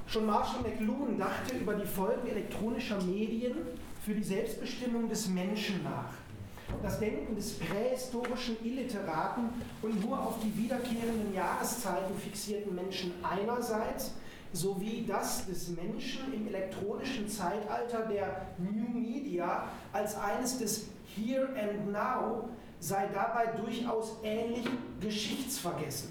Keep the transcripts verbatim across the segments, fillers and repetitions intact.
Schon Marshall McLuhan dachte über die Folgen elektronischer Medien für die Selbstbestimmung des Menschen nach. Das Denken des prähistorischen Illiteraten und nur auf die wiederkehrenden Jahreszeiten fixierten Menschen einerseits sowie das des Menschen im elektronischen Zeitalter der New Media als eines des Here and Now sei dabei durchaus ähnlich geschichtsvergessen.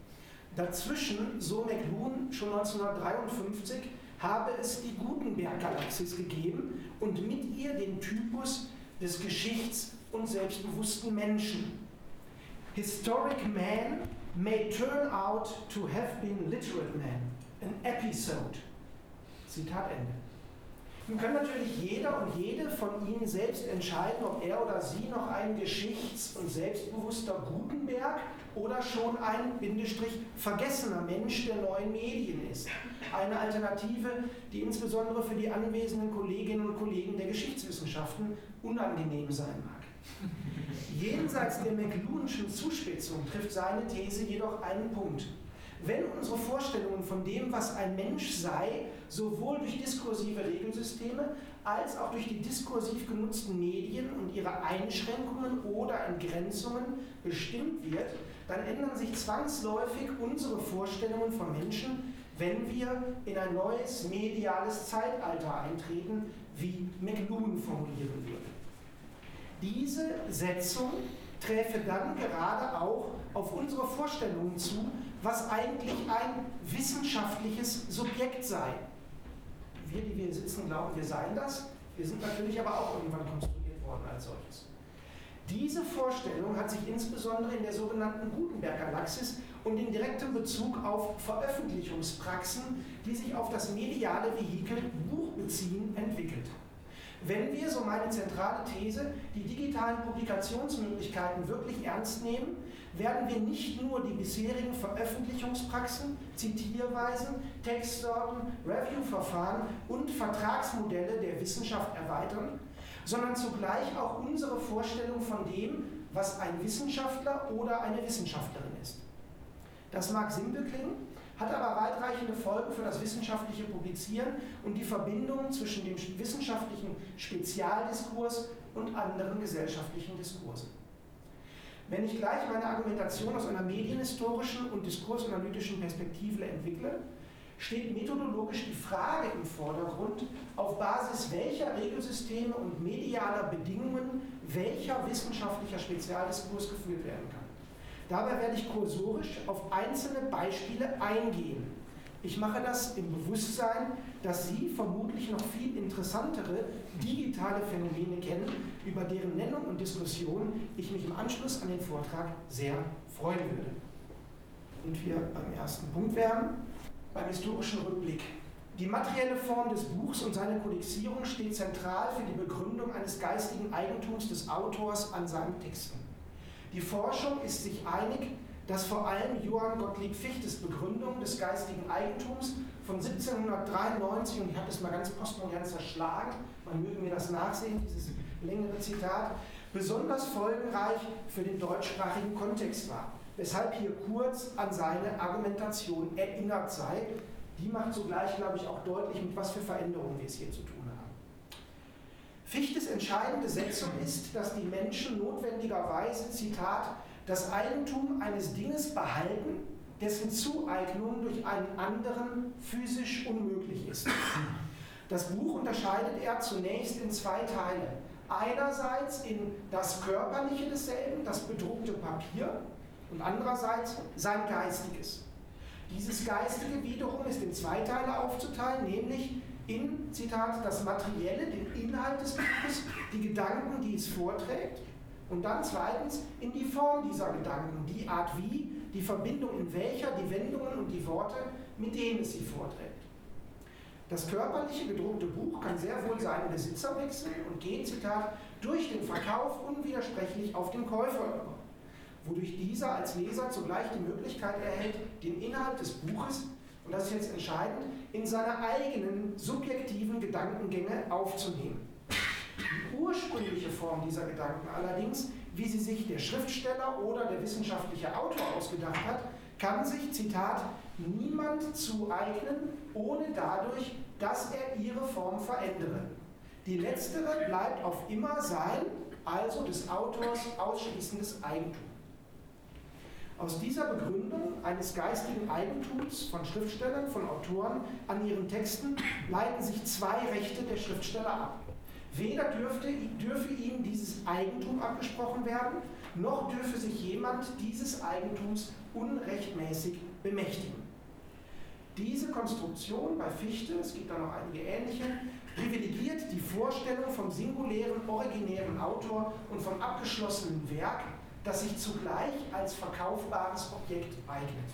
Dazwischen, so McLuhan schon neunzehnhundertdreiundfünfzig, habe es die Gutenberg-Galaxis gegeben und mit ihr den Typus des geschichts- und selbstbewussten Menschen. Historic man may turn out to have been literate man, an episode. Zitat Ende. Nun kann natürlich jeder und jede von Ihnen selbst entscheiden, ob er oder sie noch ein geschichts- und selbstbewusster Gutenberg oder schon ein Bindestrich vergessener Mensch der neuen Medien ist. Eine Alternative, die insbesondere für die anwesenden Kolleginnen und Kollegen der Geschichtswissenschaften unangenehm sein mag. Jenseits der McLuhanschen Zuspitzung trifft seine These jedoch einen Punkt. Wenn unsere Vorstellungen von dem, was ein Mensch sei, sowohl durch diskursive Regelsysteme als auch durch die diskursiv genutzten Medien und ihre Einschränkungen oder Entgrenzungen bestimmt wird, dann ändern sich zwangsläufig unsere Vorstellungen von Menschen, wenn wir in ein neues mediales Zeitalter eintreten, wie McLuhan formulieren würde. Diese Setzung träfe dann gerade auch auf unsere Vorstellungen zu, was eigentlich ein wissenschaftliches Subjekt sei. Wir, die wir hier sitzen, glauben, wir seien das. Wir sind natürlich aber auch irgendwann konstruiert worden als solches. Diese Vorstellung hat sich insbesondere in der sogenannten Gutenberg-Galaxis und in direktem Bezug auf Veröffentlichungspraxen, die sich auf das mediale Vehikel Buch beziehen, entwickelt. Wenn wir, so meine zentrale These, die digitalen Publikationsmöglichkeiten wirklich ernst nehmen, werden wir nicht nur die bisherigen Veröffentlichungspraxen, Zitierweisen, Textsorten, Reviewverfahren und Vertragsmodelle der Wissenschaft erweitern, sondern zugleich auch unsere Vorstellung von dem, was ein Wissenschaftler oder eine Wissenschaftlerin ist. Das mag simpel klingen, hat aber weitreichende Folgen für das wissenschaftliche Publizieren und die Verbindung zwischen dem wissenschaftlichen Spezialdiskurs und anderen gesellschaftlichen Diskursen. Wenn ich gleich meine Argumentation aus einer medienhistorischen und diskursanalytischen Perspektive entwickle, steht methodologisch die Frage im Vordergrund, auf Basis welcher Regelsysteme und medialer Bedingungen welcher wissenschaftlicher Spezialdiskurs geführt werden kann. Dabei werde ich kursorisch auf einzelne Beispiele eingehen. Ich mache das im Bewusstsein, dass Sie vermutlich noch viel interessantere digitale Phänomene kennen, über deren Nennung und Diskussion ich mich im Anschluss an den Vortrag sehr freuen würde. Und wir beim ersten Punkt wären, beim historischen Rückblick. Die materielle Form des Buchs und seine Kodexierung steht zentral für die Begründung eines geistigen Eigentums des Autors an seinen Texten. Die Forschung ist sich einig, dass vor allem Johann Gottlieb Fichtes Begründung des geistigen Eigentums von siebzehnhundertdreiundneunzig, und ich habe das mal ganz postmodern zerschlagen, man möge mir das nachsehen, dieses längere Zitat, besonders folgenreich für den deutschsprachigen Kontext war, weshalb hier kurz an seine Argumentation erinnert sei. Die macht zugleich, glaube ich, auch deutlich, mit was für Veränderungen wir es hier zu tun haben. Fichtes entscheidende Setzung ist, dass die Menschen notwendigerweise, Zitat, das Eigentum eines Dinges behalten, dessen Zueignung durch einen anderen physisch unmöglich ist. Das Buch unterscheidet er zunächst in zwei Teile. Einerseits in das Körperliche desselben, das bedruckte Papier, und andererseits sein Geistiges. Dieses Geistige wiederum ist in zwei Teile aufzuteilen, nämlich in, Zitat, das Materielle, den Inhalt des Buches, die Gedanken, die es vorträgt, und dann zweitens in die Form dieser Gedanken, die Art wie, die Verbindung in welcher, die Wendungen und die Worte, mit denen es sie vorträgt. Das körperliche gedruckte Buch kann sehr wohl seinen Besitzer wechseln und geht, Zitat, durch den Verkauf unwidersprechlich auf den Käufer über, wodurch dieser als Leser zugleich die Möglichkeit erhält, den Inhalt des Buches, und das ist jetzt entscheidend, in seine eigenen subjektiven Gedankengänge aufzunehmen. Die ursprüngliche Form dieser Gedanken allerdings, wie sie sich der Schriftsteller oder der wissenschaftliche Autor ausgedacht hat, kann sich, Zitat, niemand zueignen, ohne dadurch, dass er ihre Form verändere. Die letztere bleibt auf immer sein, also des Autors ausschließendes Eigentum. Aus dieser Begründung eines geistigen Eigentums von Schriftstellern, von Autoren an ihren Texten leiten sich zwei Rechte der Schriftsteller ab. Weder dürfte, dürfe ihnen dieses Eigentum abgesprochen werden, noch dürfe sich jemand dieses Eigentums unrechtmäßig bemächtigen. Diese Konstruktion bei Fichte, es gibt da noch einige ähnliche, privilegiert die Vorstellung vom singulären, originären Autor und vom abgeschlossenen Werk, das sich zugleich als verkaufbares Objekt eignet.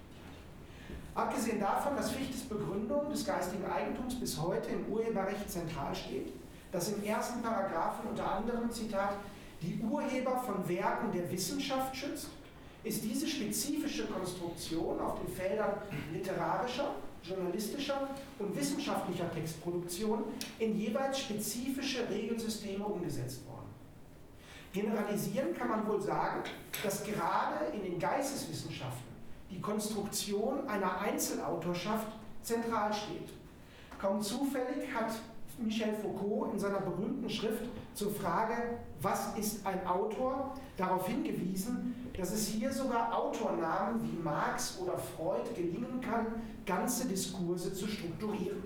Abgesehen davon, dass Fichtes Begründung des geistigen Eigentums bis heute im Urheberrecht zentral steht, das im ersten Paragraphen unter anderem, Zitat, die Urheber von Werken der Wissenschaft schützt, ist diese spezifische Konstruktion auf den Feldern literarischer, journalistischer und wissenschaftlicher Textproduktion in jeweils spezifische Regelsysteme umgesetzt worden. Generalisieren kann man wohl sagen, dass gerade in den Geisteswissenschaften die Konstruktion einer Einzelautorschaft zentral steht. Kaum zufällig hat Michel Foucault in seiner berühmten Schrift zur Frage, was ist ein Autor, darauf hingewiesen, dass es hier sogar Autornamen wie Marx oder Freud gelingen kann, ganze Diskurse zu strukturieren.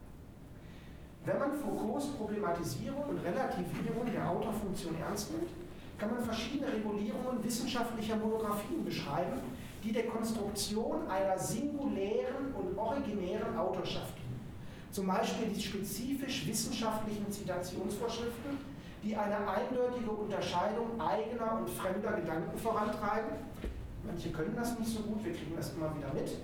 Wenn man Foucaults Problematisierung und Relativierung der Autorfunktion ernst nimmt, kann man verschiedene Regulierungen wissenschaftlicher Monographien beschreiben, die der Konstruktion einer singulären und originären Autorschaft dienen. Zum Beispiel die spezifisch wissenschaftlichen Zitationsvorschriften, die eine eindeutige Unterscheidung eigener und fremder Gedanken vorantreiben. Manche können das nicht so gut, wir kriegen das immer wieder mit.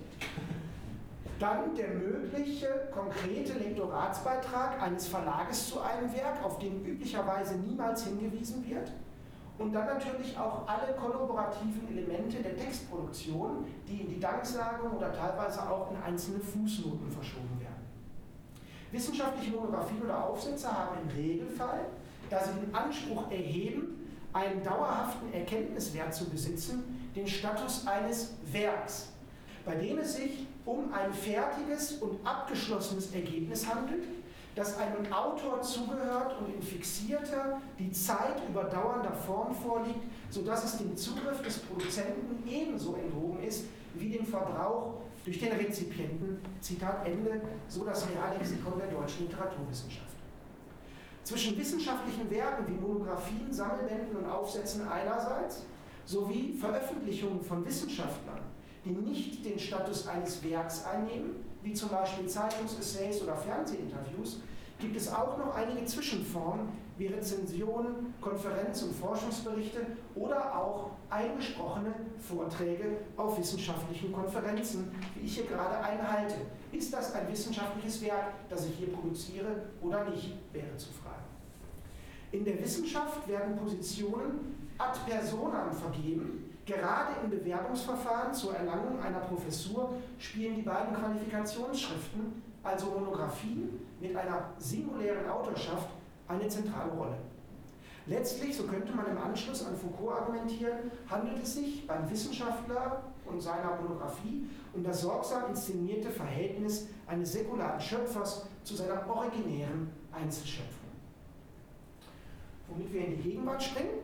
Dann der mögliche konkrete Lektoratsbeitrag eines Verlages zu einem Werk, auf den üblicherweise niemals hingewiesen wird. Und dann natürlich auch alle kollaborativen Elemente der Textproduktion, die in die Danksagung oder teilweise auch in einzelne Fußnoten verschoben werden. Wissenschaftliche Monographien oder Aufsätze haben im Regelfall, da sie den Anspruch erheben, einen dauerhaften Erkenntniswert zu besitzen, den Status eines Werks, bei dem es sich um ein fertiges und abgeschlossenes Ergebnis handelt, das einem Autor zugehört und in fixierter, die Zeit überdauernder Form vorliegt, sodass es dem Zugriff des Produzenten ebenso enthoben ist wie dem Verbrauch durch den Rezipienten, Zitat Ende, so das Reallexikon der deutschen Literaturwissenschaft. Zwischen wissenschaftlichen Werken wie Monographien, Sammelbänden und Aufsätzen einerseits sowie Veröffentlichungen von Wissenschaftlern, die nicht den Status eines Werks einnehmen, wie zum Beispiel Zeitungsessays oder Fernsehinterviews, gibt es auch noch einige Zwischenformen wie Rezensionen, Konferenz- und Forschungsberichte oder auch eingesprochene Vorträge auf wissenschaftlichen Konferenzen, wie ich hier gerade einen halte. Ist das ein wissenschaftliches Werk, das ich hier produziere oder nicht, wäre zu fragen. In der Wissenschaft werden Positionen ad personam vergeben. Gerade im Bewerbungsverfahren zur Erlangung einer Professur spielen die beiden Qualifikationsschriften, also Monographien mit einer singulären Autorschaft, eine zentrale Rolle. Letztlich, so könnte man im Anschluss an Foucault argumentieren, handelt es sich beim Wissenschaftler und seiner Monographie um das sorgsam inszenierte Verhältnis eines säkularen Schöpfers zu seiner originären Einzelschöpfung. Womit wir in die Gegenwart springen.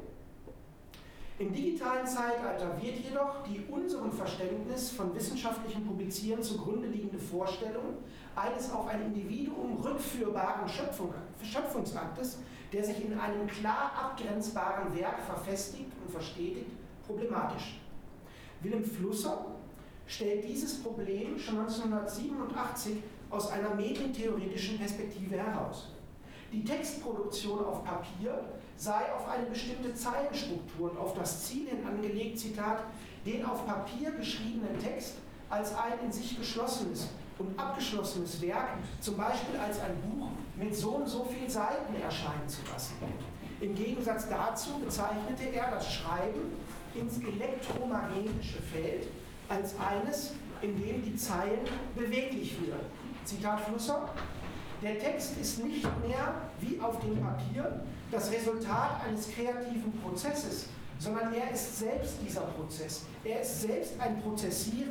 Im digitalen Zeitalter wird jedoch die unserem Verständnis von wissenschaftlichem Publizieren zugrunde liegende Vorstellung eines auf ein Individuum rückführbaren Schöpfung, Schöpfungsaktes, der sich in einem klar abgrenzbaren Werk verfestigt und verstetigt, problematisch. Wilhelm Flusser stellt dieses Problem schon neunzehnhundertsiebenundachtzig aus einer medientheoretischen Perspektive heraus. Die Textproduktion auf Papier sei auf eine bestimmte Zeilenstruktur und auf das Ziel hin angelegt, Zitat, den auf Papier geschriebenen Text als ein in sich geschlossenes und abgeschlossenes Werk, zum Beispiel als ein Buch mit so und so viel Seiten erscheinen zu lassen. Im Gegensatz dazu bezeichnete er das Schreiben ins elektromagnetische Feld als eines, in dem die Zeilen beweglich werden. Zitat Flusser: Der Text ist nicht mehr, wie auf dem Papier, das Resultat eines kreativen Prozesses, sondern er ist selbst dieser Prozess. Er ist selbst ein Prozessieren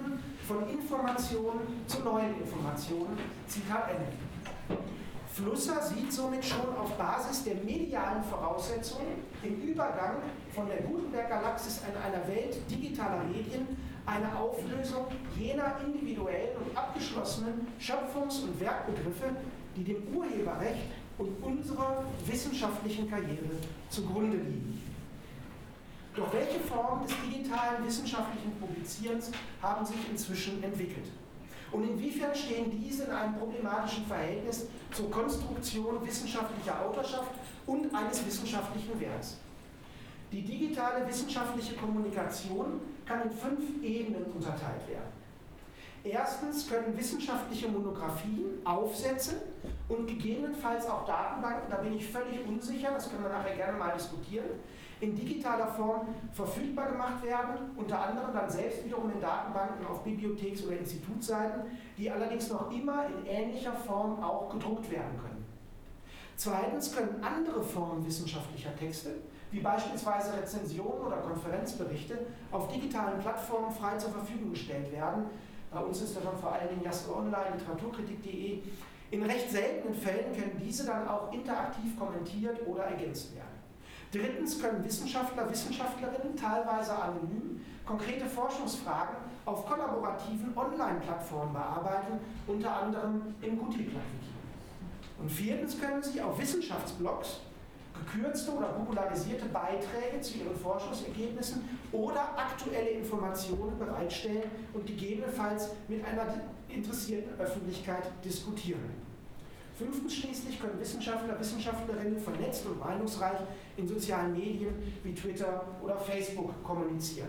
von Informationen zu neuen Informationen. Zitat Ende. Flusser sieht somit schon auf Basis der medialen Voraussetzungen im Übergang von der Gutenberg-Galaxis in einer Welt digitaler Medien eine Auflösung jener individuellen und abgeschlossenen Schöpfungs- und Werkbegriffe, die dem Urheberrecht und unserer wissenschaftlichen Karriere zugrunde liegen. Doch welche Formen des digitalen wissenschaftlichen Publizierens haben sich inzwischen entwickelt? Und inwiefern stehen diese in einem problematischen Verhältnis zur Konstruktion wissenschaftlicher Autorschaft und eines wissenschaftlichen Werks? Die digitale wissenschaftliche Kommunikation kann in fünf Ebenen unterteilt werden. Erstens können wissenschaftliche Monographien, Aufsätze und gegebenenfalls auch Datenbanken, da bin ich völlig unsicher, das können wir nachher gerne mal diskutieren, in digitaler Form verfügbar gemacht werden, unter anderem dann selbst wiederum in Datenbanken auf Bibliotheks- oder Institutsseiten, die allerdings noch immer in ähnlicher Form auch gedruckt werden können. Zweitens können andere Formen wissenschaftlicher Texte, wie beispielsweise Rezensionen oder Konferenzberichte, auf digitalen Plattformen frei zur Verfügung gestellt werden. Bei uns ist das dann vor allen Dingen Jasper Online, Literaturkritik punkt de. In recht seltenen Fällen können diese dann auch interaktiv kommentiert oder ergänzt werden. Drittens können Wissenschaftler, Wissenschaftlerinnen teilweise anonym konkrete Forschungsfragen auf kollaborativen Online-Plattformen bearbeiten, unter anderem im Gutenberg-Wiki. Und viertens können sie auf Wissenschaftsblogs gekürzte oder popularisierte Beiträge zu ihren Forschungsergebnissen oder aktuelle Informationen bereitstellen und gegebenenfalls mit einer interessierten Öffentlichkeit diskutieren. Fünftens schließlich können Wissenschaftler, Wissenschaftlerinnen vernetzt und meinungsreich in sozialen Medien wie Twitter oder Facebook kommunizieren.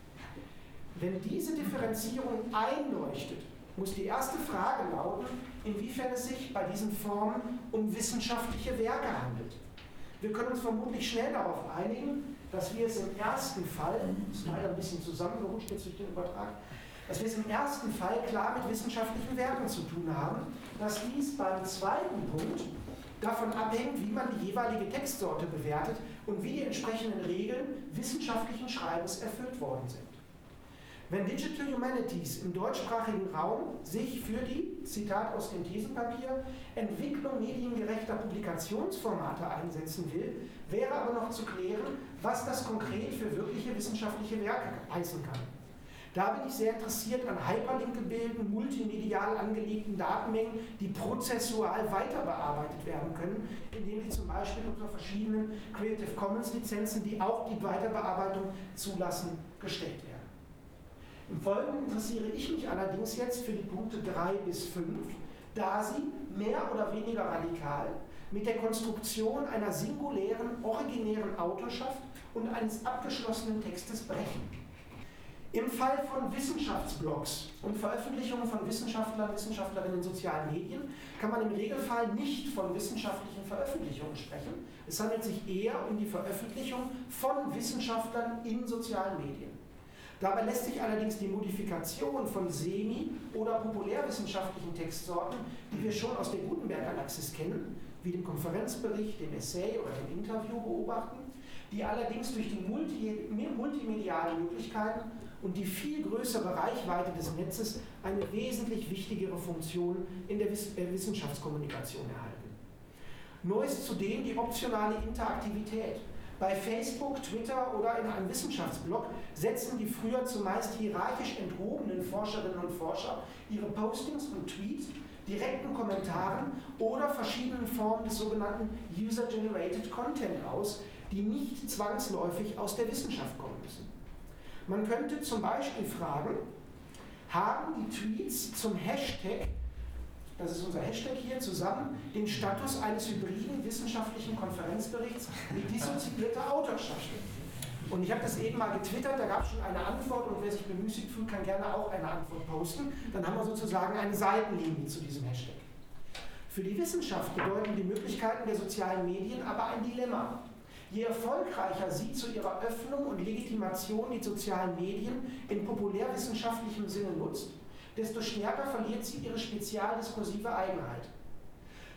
Wenn diese Differenzierung einleuchtet, muss die erste Frage lauten, inwiefern es sich bei diesen Formen um wissenschaftliche Werke handelt. Wir können uns vermutlich schnell darauf einigen, dass wir es im ersten Fall, das ist leider ein bisschen zusammengerutscht jetzt durch den Übertrag, dass wir es im ersten Fall klar mit wissenschaftlichen Werken zu tun haben, dass dies beim zweiten Punkt davon abhängt, wie man die jeweilige Textsorte bewertet und wie die entsprechenden Regeln wissenschaftlichen Schreibens erfüllt worden sind. Wenn Digital Humanities im deutschsprachigen Raum sich für die, Zitat aus dem Thesenpapier, Entwicklung mediengerechter Publikationsformate einsetzen will, wäre aber noch zu klären, was das konkret für wirkliche wissenschaftliche Werke heißen kann. Da bin ich sehr interessiert an Hyperlink-Gebilden, multimedial angelegten Datenmengen, die prozessual weiter bearbeitet werden können, indem sie zum Beispiel unter verschiedenen Creative Commons Lizenzen, die auch die Weiterbearbeitung zulassen, gestellt werden. Im Folgenden interessiere ich mich allerdings jetzt für die Punkte drei bis fünf, da sie mehr oder weniger radikal mit der Konstruktion einer singulären, originären Autorschaft und eines abgeschlossenen Textes brechen. Im Fall von Wissenschaftsblogs und Veröffentlichungen von Wissenschaftlern und Wissenschaftlerinnen in sozialen Medien kann man im Regelfall nicht von wissenschaftlichen Veröffentlichungen sprechen. Es handelt sich eher um die Veröffentlichung von Wissenschaftlern in sozialen Medien. Dabei lässt sich allerdings die Modifikation von semi- oder populärwissenschaftlichen Textsorten, die wir schon aus der Gutenberg-Galaxis kennen, wie dem Konferenzbericht, dem Essay oder dem Interview beobachten, die allerdings durch die multi- multimedialen Möglichkeiten und die viel größere Reichweite des Netzes eine wesentlich wichtigere Funktion in der Wissenschaftskommunikation erhalten. Neu ist zudem die optionale Interaktivität. Bei Facebook, Twitter oder in einem Wissenschaftsblog setzen die früher zumeist hierarchisch enthobenen Forscherinnen und Forscher ihre Postings und Tweets direkten Kommentaren oder verschiedenen Formen des sogenannten User-Generated Content aus, die nicht zwangsläufig aus der Wissenschaft kommen müssen. Man könnte zum Beispiel fragen, haben die Tweets zum Hashtag, das ist unser Hashtag hier, zusammen den Status eines hybriden wissenschaftlichen Konferenzberichts mit dissoziierter Autorschaft? Und ich habe das eben mal getwittert, da gab es schon eine Antwort und wer sich bemüßigt fühlt, kann gerne auch eine Antwort posten. Dann haben wir sozusagen eine Seitenlinie zu diesem Hashtag. Für die Wissenschaft bedeuten die Möglichkeiten der sozialen Medien aber ein Dilemma. Je erfolgreicher sie zu ihrer Öffnung und Legitimation die sozialen Medien in populärwissenschaftlichem Sinne nutzt, desto stärker verliert sie ihre spezialdiskursive Eigenheit.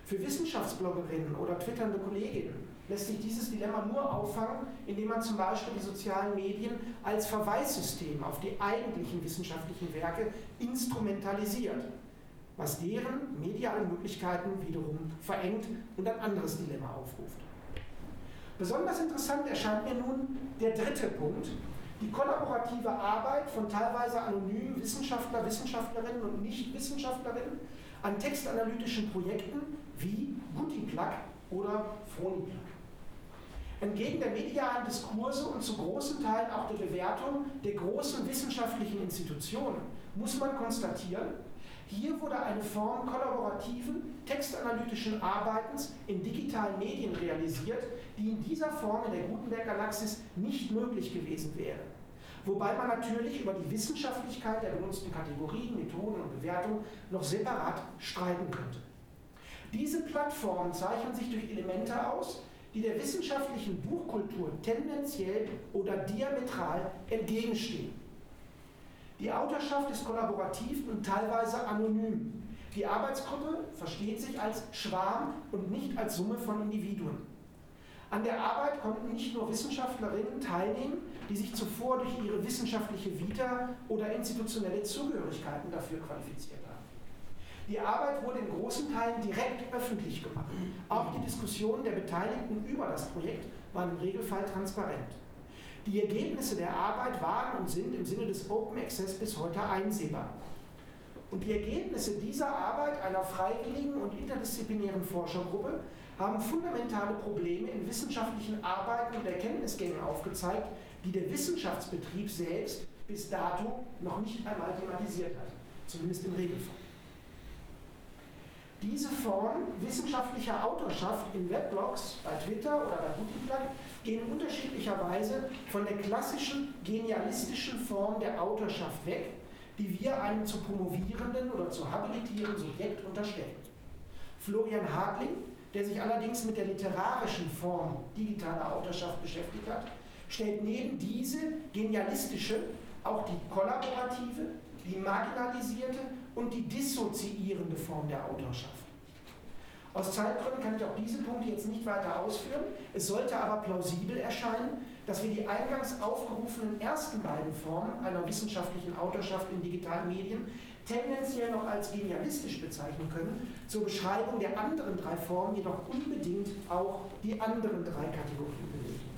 Für Wissenschaftsbloggerinnen oder twitternde Kolleginnen lässt sich dieses Dilemma nur auffangen, indem man zum Beispiel die sozialen Medien als Verweissystem auf die eigentlichen wissenschaftlichen Werke instrumentalisiert, was deren mediale Möglichkeiten wiederum verengt und ein anderes Dilemma aufruft. Besonders interessant erscheint mir nun der dritte Punkt, die kollaborative Arbeit von teilweise anonymen Wissenschaftler, Wissenschaftlerinnen und Nichtwissenschaftlerinnen an textanalytischen Projekten wie Gutiplug oder Phoniplug. Entgegen der medialen Diskurse und zu großen Teilen auch der Bewertung der großen wissenschaftlichen Institutionen muss man konstatieren, hier wurde eine Form kollaborativen, textanalytischen Arbeitens in digitalen Medien realisiert, die in dieser Form in der Gutenberg-Galaxis nicht möglich gewesen wäre. Wobei man natürlich über die Wissenschaftlichkeit der benutzten Kategorien, Methoden und Bewertungen noch separat streiten könnte. Diese Plattformen zeichnen sich durch Elemente aus, die der wissenschaftlichen Buchkultur tendenziell oder diametral entgegenstehen. Die Autorschaft ist kollaborativ und teilweise anonym. Die Arbeitsgruppe versteht sich als Schwarm und nicht als Summe von Individuen. An der Arbeit konnten nicht nur Wissenschaftlerinnen teilnehmen, die sich zuvor durch ihre wissenschaftliche Vita oder institutionelle Zugehörigkeiten dafür qualifiziert haben. Die Arbeit wurde in großen Teilen direkt öffentlich gemacht. Auch die Diskussionen der Beteiligten über das Projekt waren im Regelfall transparent. Die Ergebnisse der Arbeit waren und sind im Sinne des Open Access bis heute einsehbar. Und die Ergebnisse dieser Arbeit einer freiwilligen und interdisziplinären Forschergruppe haben fundamentale Probleme in wissenschaftlichen Arbeiten und Erkenntnisgängen aufgezeigt, die der Wissenschaftsbetrieb selbst bis dato noch nicht einmal thematisiert hat, zumindest im Regelfall. Diese Form wissenschaftlicher Autorschaft in Weblogs, bei Twitter oder bei Gutiplug gehen unterschiedlicherweise von der klassischen genialistischen Form der Autorschaft weg, die wir einem zu promovierenden oder zu habilitierenden Subjekt unterstellen. Florian Hartling, der sich allerdings mit der literarischen Form digitaler Autorschaft beschäftigt hat, stellt neben diese genialistische auch die kollaborative, die marginalisierte und die dissoziierende Form der Autorschaft. Aus Zeitgründen kann ich auch diese Punkte jetzt nicht weiter ausführen. Es sollte aber plausibel erscheinen, dass wir die eingangs aufgerufenen ersten beiden Formen einer wissenschaftlichen Autorschaft in digitalen Medien tendenziell noch als genialistisch bezeichnen können, zur Beschreibung der anderen drei Formen jedoch unbedingt auch die anderen drei Kategorien benötigen.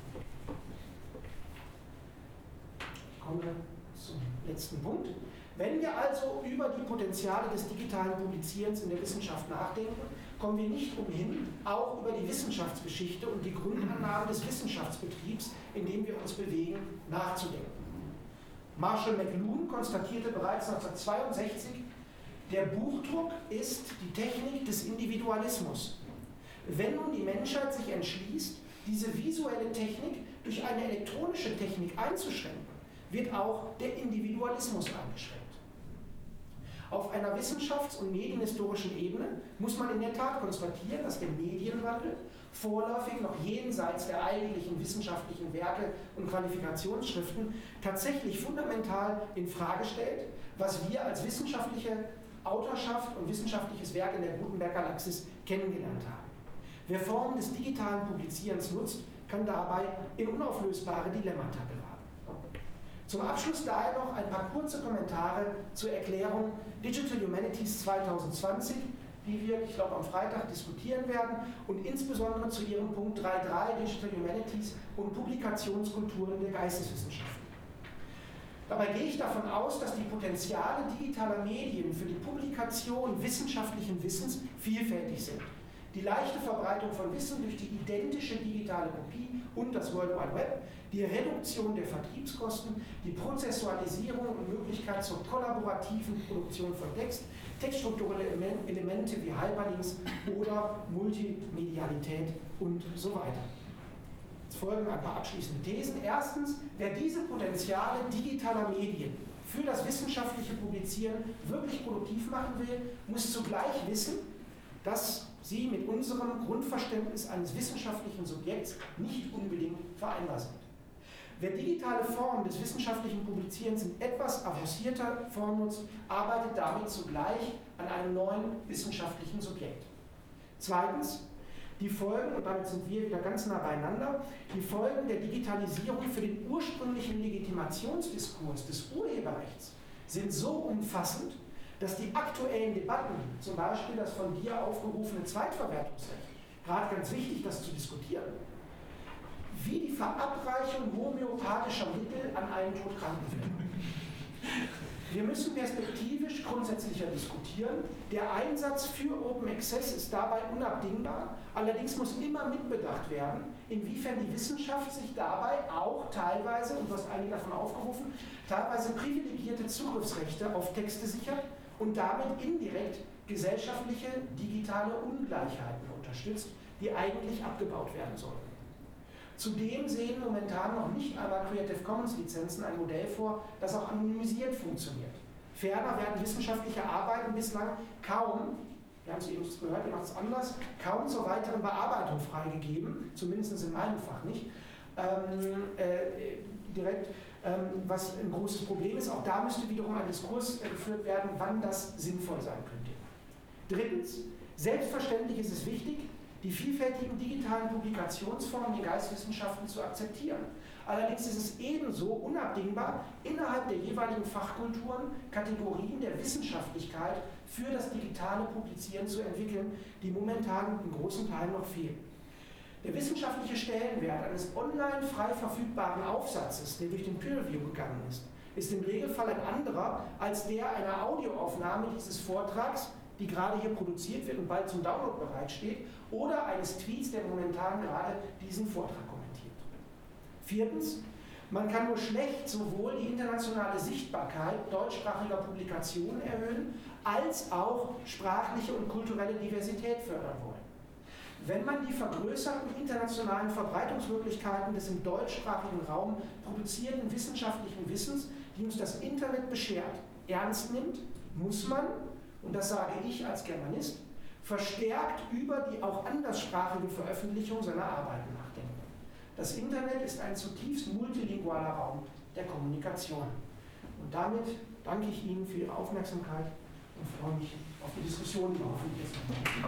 Kommen wir zum letzten Punkt. Wenn wir also über die Potenziale des digitalen Publizierens in der Wissenschaft nachdenken, kommen wir nicht umhin, auch über die Wissenschaftsgeschichte und die Grundannahmen des Wissenschaftsbetriebs, in dem wir uns bewegen, nachzudenken. Marshall McLuhan konstatierte bereits neunzehnhundertzweiundsechzig, der Buchdruck ist die Technik des Individualismus. Wenn nun die Menschheit sich entschließt, diese visuelle Technik durch eine elektronische Technik einzuschränken, wird auch der Individualismus eingeschränkt. Auf einer wissenschafts- und medienhistorischen Ebene muss man in der Tat konstatieren, dass der Medienwandel vorläufig noch jenseits der eigentlichen wissenschaftlichen Werke und Qualifikationsschriften tatsächlich fundamental in Frage stellt, was wir als wissenschaftliche Autorschaft und wissenschaftliches Werk in der Gutenberg-Galaxis kennengelernt haben. Wer Formen des digitalen Publizierens nutzt, kann dabei in unauflösbare Dilemmata geraten. Zum Abschluss daher noch ein paar kurze Kommentare zur Erklärung Digital Humanities zwanzig zwanzig, die wir, ich glaube, am Freitag diskutieren werden und insbesondere zu ihrem Punkt drei Punkt drei Digital Humanities und Publikationskulturen der Geisteswissenschaften. Dabei gehe ich davon aus, dass die Potenziale digitaler Medien für die Publikation wissenschaftlichen Wissens vielfältig sind. Die leichte Verbreitung von Wissen durch die identische digitale Kopie und das World Wide Web, die Reduktion der Vertriebskosten, die Prozessualisierung und Möglichkeit zur kollaborativen Produktion von Text, textstrukturelle Elemente wie Hyperlinks oder Multimedialität und so weiter. Jetzt folgen ein paar abschließende Thesen. Erstens, wer diese Potenziale digitaler Medien für das wissenschaftliche Publizieren wirklich produktiv machen will, muss zugleich wissen, dass sie mit unserem Grundverständnis eines wissenschaftlichen Subjekts nicht unbedingt vereinbar sind. Wer digitale Formen des wissenschaftlichen Publizierens in etwas avancierter Form nutzt, arbeitet damit zugleich an einem neuen wissenschaftlichen Subjekt. Zweitens, die Folgen, und damit sind wir wieder ganz nah beieinander, die Folgen der Digitalisierung für den ursprünglichen Legitimationsdiskurs des Urheberrechts sind so umfassend, dass die aktuellen Debatten, zum Beispiel das von dir aufgerufene Zweitverwertungsrecht, gerade ganz wichtig, das zu diskutieren, wie die Verabreichung homöopathischer Mittel an einen Todkranken führen. Wir müssen perspektivisch grundsätzlicher diskutieren. Der Einsatz für Open Access ist dabei unabdingbar. Allerdings muss immer mitbedacht werden, inwiefern die Wissenschaft sich dabei auch teilweise, und du hast einige davon aufgerufen, teilweise privilegierte Zugriffsrechte auf Texte sichert und damit indirekt gesellschaftliche digitale Ungleichheiten unterstützt, die eigentlich abgebaut werden sollten. Zudem sehen momentan noch nicht einmal Creative Commons Lizenzen ein Modell vor, das auch anonymisiert funktioniert. Ferner werden wissenschaftliche Arbeiten bislang kaum, wir haben es eben gehört, ihr macht es anders, kaum zur weiteren Bearbeitung freigegeben, zumindest in meinem Fach nicht, ähm, äh, direkt, ähm, was ein großes Problem ist. Auch da müsste wiederum ein Diskurs äh, geführt werden, wann das sinnvoll sein könnte. Drittens, selbstverständlich ist es wichtig, die vielfältigen digitalen Publikationsformen der Geisteswissenschaften zu akzeptieren. Allerdings ist es ebenso unabdingbar, innerhalb der jeweiligen Fachkulturen Kategorien der Wissenschaftlichkeit für das digitale Publizieren zu entwickeln, die momentan in großen Teilen noch fehlen. Der wissenschaftliche Stellenwert eines online frei verfügbaren Aufsatzes, der durch den Peer Review gegangen ist, ist im Regelfall ein anderer als der einer Audioaufnahme dieses Vortrags, die gerade hier produziert wird und bald zum Download bereitsteht, oder eines Tweets, der momentan gerade diesen Vortrag kommentiert. Viertens, man kann nur schlecht sowohl die internationale Sichtbarkeit deutschsprachiger Publikationen erhöhen, als auch sprachliche und kulturelle Diversität fördern wollen. Wenn man die vergrößerten internationalen Verbreitungsmöglichkeiten des im deutschsprachigen Raum produzierten wissenschaftlichen Wissens, die uns das Internet beschert, ernst nimmt, muss man, und das sage ich als Germanist, verstärkt über die auch anderssprachige Veröffentlichung seiner Arbeiten nachdenken. Das Internet ist ein zutiefst multilingualer Raum der Kommunikation. Und damit danke ich Ihnen für Ihre Aufmerksamkeit und freue mich auf die Diskussion, die wir hoffentlich jetzt noch haben.